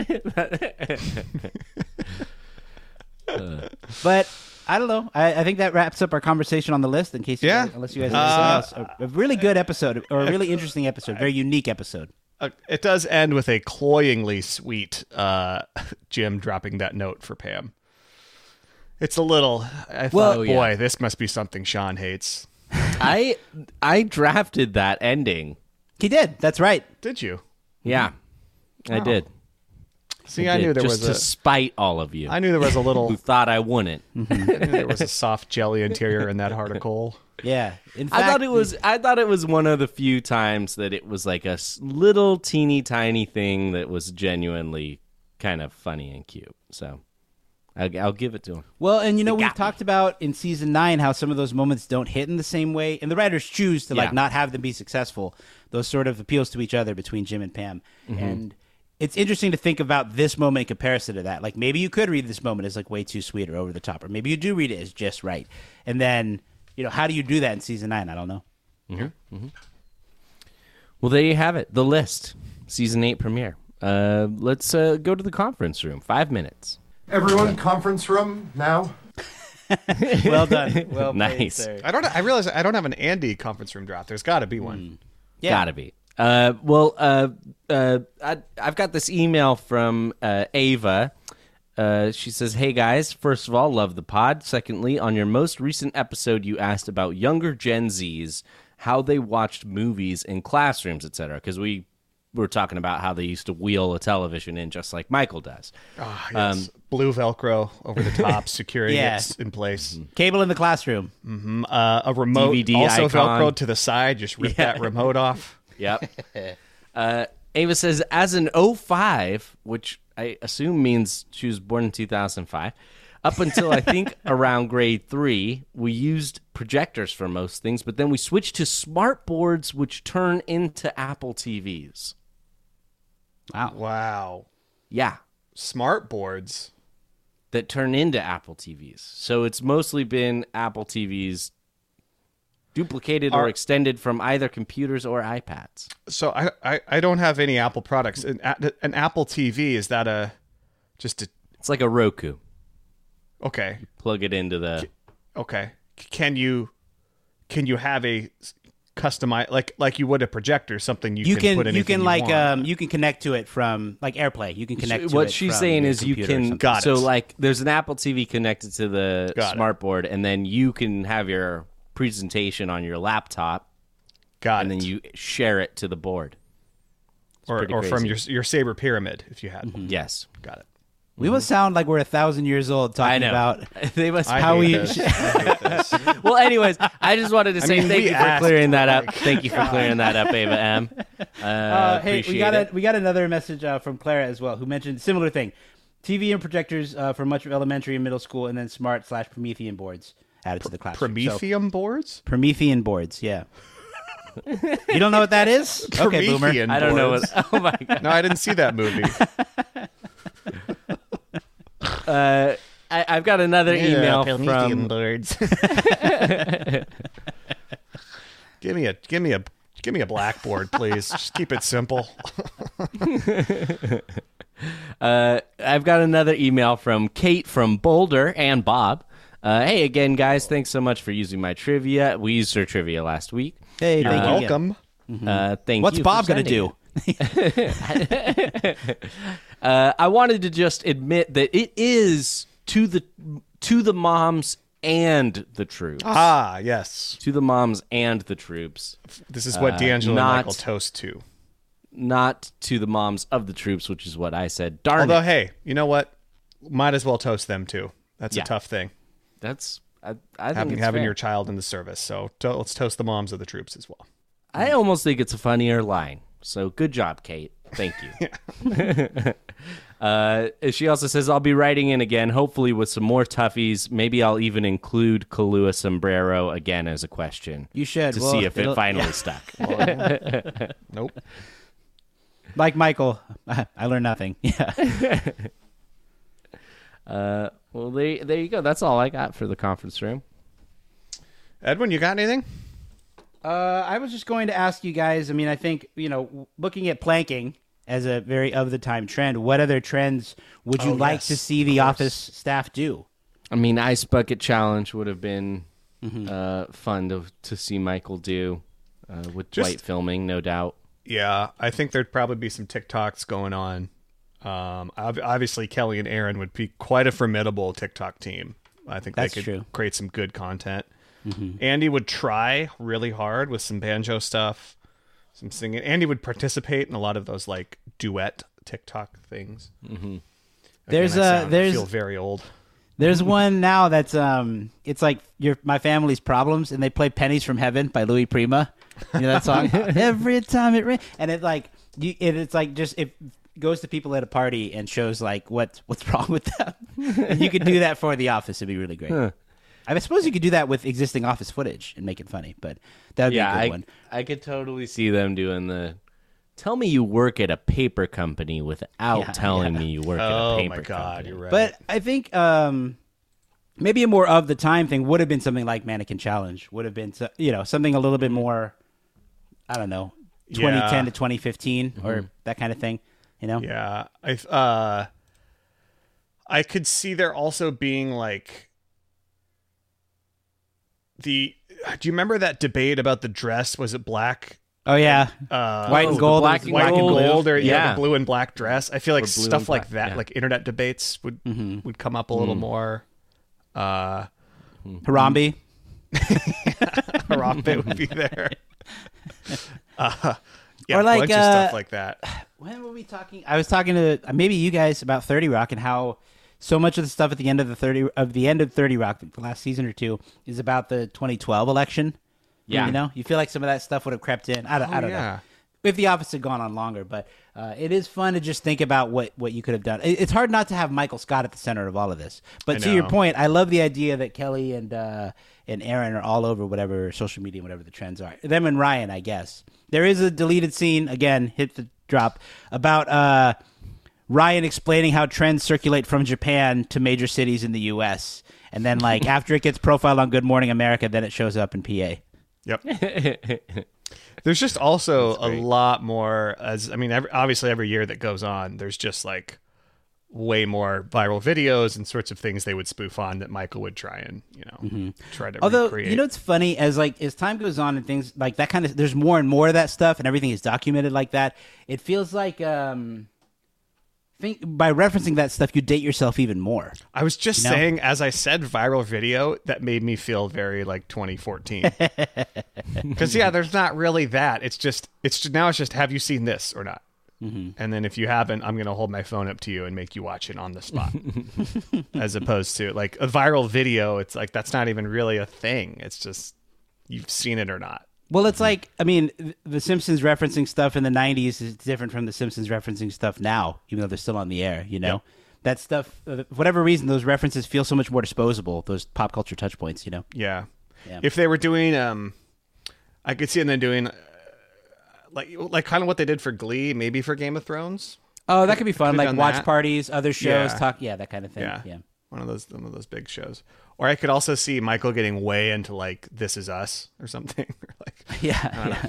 uh. But I don't know. I, I think that wraps up our conversation on the list. In case, you yeah. guys, unless you guys have anything else, a, a really good episode, or a really interesting episode, very unique episode. Uh, it does end with a cloyingly sweet uh, Jim dropping that note for Pam. It's a little. I thought, well, boy, yeah. this must be something Sean hates. I I drafted that ending. He did. That's right. Did you? Yeah, wow. I did. See, I, I did. knew there Just was a, to spite all of you. I knew there was a little who thought I wouldn't. I knew there was a soft jelly interior in that heart of coal. Yeah, in fact, I thought it was. I thought it was one of the few times that it was like a little teeny tiny thing that was genuinely kind of funny and cute. So. I'll, I'll give it to him. Well, and you know, we've talked about in season nine how some of those moments don't hit in the same way, and the writers choose to yeah. like not have them be successful. Those sort of appeals to each other between Jim and Pam, mm-hmm. and it's interesting to think about this moment in comparison to that. Like, maybe you could read this moment as like way too sweet or over the top, or maybe you do read it as just right. And then, you know, how do you do that in season nine? I don't know. Mm-hmm. Mm-hmm. Well, there you have it. The list, season eight premiere. Uh, let's uh, go to the conference room. Five minutes. Everyone, conference room now. Well done. Well nice. Played, I don't. I realize I don't have an Andy conference room draft. There's got to be one. Mm. Yeah. Got to be. Uh, well, uh, uh, I, I've got this email from uh, Ava. Uh, she says, "Hey guys, first of all, love the pod. Secondly, on your most recent episode, you asked about younger Gen Zs, how they watched movies in classrooms, et cetera. Because we were talking about how they used to wheel a television in just like Michael does. Oh, yes. Um, Blue Velcro over the top, securing yeah. it in place. Mm-hmm. Cable in the classroom. Mm-hmm. Uh, a remote D V D also icon. Velcroed to the side. Just rip yeah. that remote off. Yep. uh, Ava says, as an oh five, which I assume means she was born in two thousand five, up until I think around grade three, we used projectors for most things, but then we switched to smart boards, which turn into Apple T Vs. Wow. Wow. Yeah. Smart boards. That turn into Apple T Vs. So it's mostly been Apple T Vs duplicated Are, or extended from either computers or iPads. So I, I, I don't have any Apple products. An, an Apple T V, is that a just a... It's like a Roku. Okay. You plug it into the... Okay. Can you can you have a customize like like you would a projector, something you, you can, can put anything you can you like want. um you can connect to it from like AirPlay. You can connect so, to what it she's from saying your is you computer can Got so it. like there's an Apple T V connected to the Got smart it. board, and then you can have your presentation on your laptop. Got and it. then you share it to the board. It's or pretty or from crazy. your your Saber Pyramid if you had Mm-hmm. one. Yes. Got it. We must sound like we're a thousand years old talking I know. about they must I how hate we. this. I hate this. Well, anyways, I just wanted to I say mean, thank we you for asked, clearing that up. like, Thank you for clearing that up, Ava M. Uh, Uh, hey, we appreciate got it. a we got another message uh, from Clara as well, who mentioned similar thing: T V and projectors uh, for much of elementary and middle school, and then smart slash Promethean boards added to the classroom. Promethean So, boards? Promethean boards, yeah. You don't know what that is? Okay, Boomer. Promethean I don't know boards. what. Oh my god. No, I didn't see that movie. Uh, I, I've got another email from. boards. give me a give me a give me a blackboard, please. Just keep it simple. Uh, I've got another email from Kate from Boulder and Bob. Uh, hey again, guys! Thanks so much for using my trivia. We used her trivia last week. Hey, You're thank you. welcome. Uh, thank What's you. Bob for gonna do? uh, I wanted to just admit that it is to the to the moms and the troops. Ah, yes. To the moms and the troops. This is what Uh, D'Angelo not- and Michael toast to. Not to the moms of the troops, which is what I said. Darn Although, it. hey, you know what? Might as well toast them too. That's Yeah. a tough thing. That's I, I think Having it's having fair. your child in the service. So to, let's toast the moms of the troops as well. I almost think it's a funnier line. So good job, Kate. Thank you. uh, she also says, I'll be writing in again, hopefully with some more toughies. Maybe I'll even include Kahlua Sombrero again as a question. You should To well, see if it it'll- finally yeah. stuck. Nope. Like Michael, I learned nothing. Yeah. Uh, well, there, there you go. That's all I got for the conference room. Edwin, you got anything? Uh, I was just going to ask you guys. I mean, I think you know, looking at planking as a very of the time trend. What other trends would you Oh, like yes, to see the office staff do? I mean, Ice Bucket Challenge would have been Mm-hmm. uh, fun to to see Michael do uh, with Just- Dwight filming, no doubt. Yeah, I think there'd probably be some TikToks going on. Um, ob- obviously, Kelly and Aaron would be quite a formidable TikTok team. I think That's they could true. create some good content. Andy would try really hard with some banjo stuff, some singing. Andy would participate in a lot of those like duet TikTok things. Mm-hmm. There's I a- sound- I there's- feel very old. There's one now that's um, it's like your my family's problems, and they play "Pennies from Heaven" by Louis Prima. You know that song? Every time it rains, and it like you, it, it's like just it goes to people at a party and shows like what what's wrong with them. And you could do that for The Office; it'd be really great. Huh. I suppose you could do that with existing Office footage and make it funny, but that would Yeah, be a good I, one. I could totally see them doing the. Tell me you work at a paper company without Yeah, telling yeah. me you work at Oh a paper my god, company. you're right. But I think um, maybe a more of the time thing would have been something like Mannequin Challenge. Would have been so- you know something a little bit more. I don't know, twenty ten Yeah. to twenty fifteen or Mm-hmm. that kind of thing. You know, Yeah, I uh, I could see there also being like the. Do you remember that debate about the dress? Was it black, oh yeah, uh, white and the gold, black was and white gold. and gold, or yeah, Yeah. the blue and black dress? I feel like Or blue stuff and like black, that, yeah. like internet debates, would Mm-hmm. would come up a little more. Uh, Harambe. Harambe would be there. Uh, Yeah, or like a bunch uh, of stuff like that. When were we talking? I was talking to uh, maybe you guys about thirty Rock and how so much of the stuff at the end of the thirty of the end of thirty Rock, the last season or two, is about the twenty twelve election. Yeah. You know, you feel like some of that stuff would have crept in. I don't, Oh, I don't yeah. know if The Office had gone on longer, but uh, it is fun to just think about what, what you could have done. It, it's hard not to have Michael Scott at the center of all of this. But I to your know. point, I love the idea that Kelly and uh, and Aaron are all over whatever social media, whatever the trends are. Them and Ryan, I guess. There is a deleted scene, again, hit the drop, about uh, Ryan explaining how trends circulate from Japan to major cities in the U S And then, like, after it gets profiled on Good Morning America, then it shows up in P A. Yep. There's just also a lot more, as I mean, every, obviously every year that goes on, there's just like way more viral videos and sorts of things they would spoof on that Michael would try and, you know, Mm-hmm. try to Although, recreate. you know, it's funny as like as time goes on and things like that kind of, there's more and more of that stuff and everything is documented like that. It feels like, um, think by referencing that stuff, you date yourself even more. I was just You know? saying, as I said, viral video, that made me feel very like twenty fourteen. Because yeah, there's not really that. It's just, it's just, now it's just, have you seen this or not? Mm-hmm. And then if you haven't, I'm going to hold my phone up to you and make you watch it on the spot. As opposed to like a viral video, it's like, that's not even really a thing. It's just, you've seen it or not. Well, it's like, I mean, th- The Simpsons referencing stuff in the nineties is different from The Simpsons referencing stuff now, even though they're still on the air, you know? Yep. That stuff, uh, for whatever reason, those references feel so much more disposable, those pop culture touch points, you know? Yeah. Yeah. If they were doing, um, I could see them doing, uh, like, like kind of what they did for Glee, maybe for Game of Thrones. Oh, that could be fun. Could've Like done watch that. parties, other shows, Yeah. talk, yeah, that kind of thing. Yeah. Yeah. One of those, one of those big shows. Or I could also see Michael getting way into like This Is Us or something. Or like, Yeah.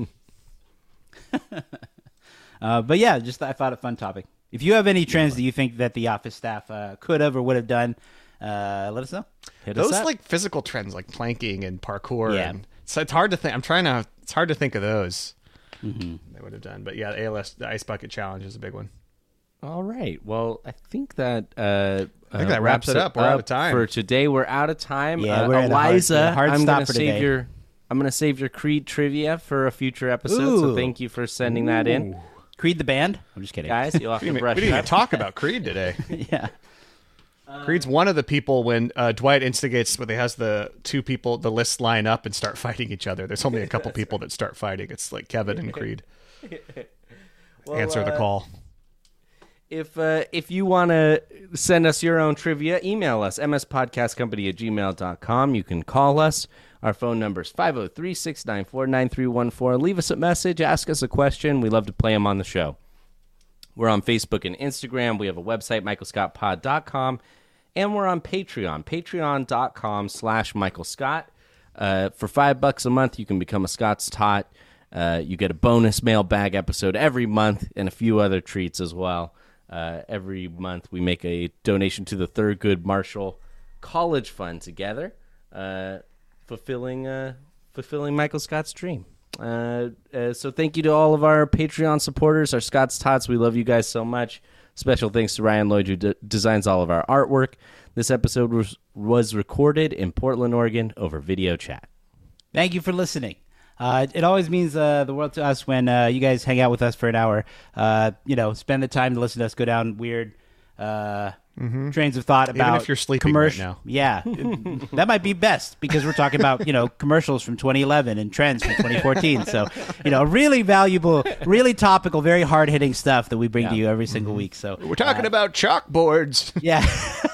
yeah. uh, but yeah, just I thought a fun topic. If you have any trends that you think that the Office staff uh, could have or would have done, uh, let us know. Hit us those up. like physical trends like planking and parkour. Yeah. And, so it's hard to think. I'm trying to. It's hard to think of those. Mm-hmm. They would have done. But yeah, the A L S, the Ice Bucket Challenge is a big one. All right. Well, I think that uh, I think uh, that wraps it up. We're out of time. for today. We're out of time. Yeah, uh, we're at a hard- Eliza, yeah, hard I'm stop gonna for save today. your. I'm gonna save your Creed trivia for a future episode. So Ooh. thank you for sending that in, Creed the band? I'm just kidding. guys. You'll have We to didn't, brush we didn't up. even talk about Creed today. yeah. Creed's one of the people when uh, Dwight instigates, when they has the two people, the list line up and start fighting each other. There's only a couple people that start fighting. It's like Kevin and Creed. Well, Answer the uh, call. If uh, if you want to send us your own trivia, email us, mspodcastcompany at gmail dot com. You can call us. Our phone number is five oh three, six nine four, nine three one four. Leave us a message. Ask us a question. We love to play them on the show. We're on Facebook and Instagram. We have a website, michael scott pod dot com. And we're on Patreon, patreon dot com slash Michael Scott. Uh, for five bucks a month, you can become a Scott's Tot. Uh, you get a bonus mailbag episode every month and a few other treats as well. Uh, every month, we make a donation to the Thurgood Marshall College Fund together, uh, fulfilling uh, fulfilling Michael Scott's dream. Uh, uh, so thank you to all of our Patreon supporters, our Scott's Tots. We love you guys so much. Special thanks to Ryan Lloyd, who d- designs all of our artwork. This episode was, was recorded in Portland, Oregon, over video chat. Thank you for listening. Uh, it always means uh, the world to us when uh, you guys hang out with us for an hour. Uh, you know, spend the time to listen to us go down weird uh, trains of thought about Even if you're sleeping commerci- right now. Yeah, that might be best because we're talking about you know commercials from twenty eleven and trends from twenty fourteen. So you know, really valuable, really topical, very hard hitting stuff that we bring to you every single week. So We're talking about chalkboards. yeah.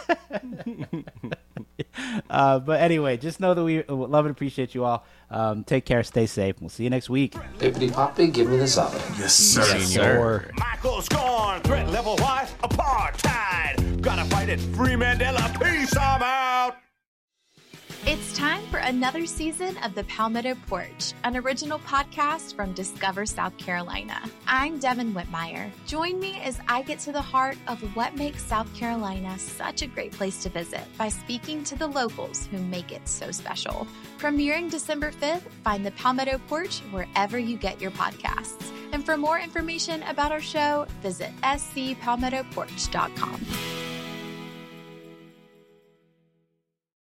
uh, but anyway, just know that we love and appreciate you all. Um, take care, stay safe. We'll see you next week. Pippity Poppy, give me the solid. Yes, sir. Senior. Michael's gone. Threat level wise, apartheid. Gotta fight it. Free Mandela. Peace. I'm out. It's time for another season of The Palmetto Porch, an original podcast from Discover South Carolina. I'm Devin Whitmire. Join me as I get to the heart of what makes South Carolina such a great place to visit by speaking to the locals who make it so special. Premiering December fifth, find The Palmetto Porch wherever you get your podcasts. And for more information about our show, visit s c palmetto porch dot com.